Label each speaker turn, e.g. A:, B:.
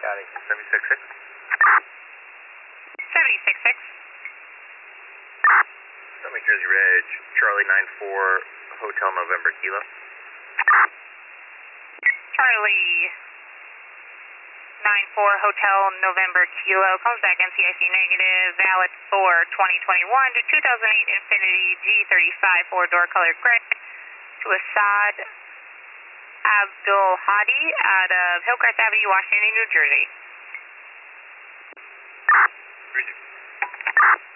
A: Copy. 766.
B: 766.
A: Summit Jersey Reg, Charlie 94, Hotel November Kilo.
B: Charlie 94 Hotel November Kilo, comes back NCIC negative, valid for 2021 to 2008 Infinity G35 4-door colored gray to Assad Abdul Hadi out of Hillcrest Avenue, Washington, New Jersey.
A: Bridget.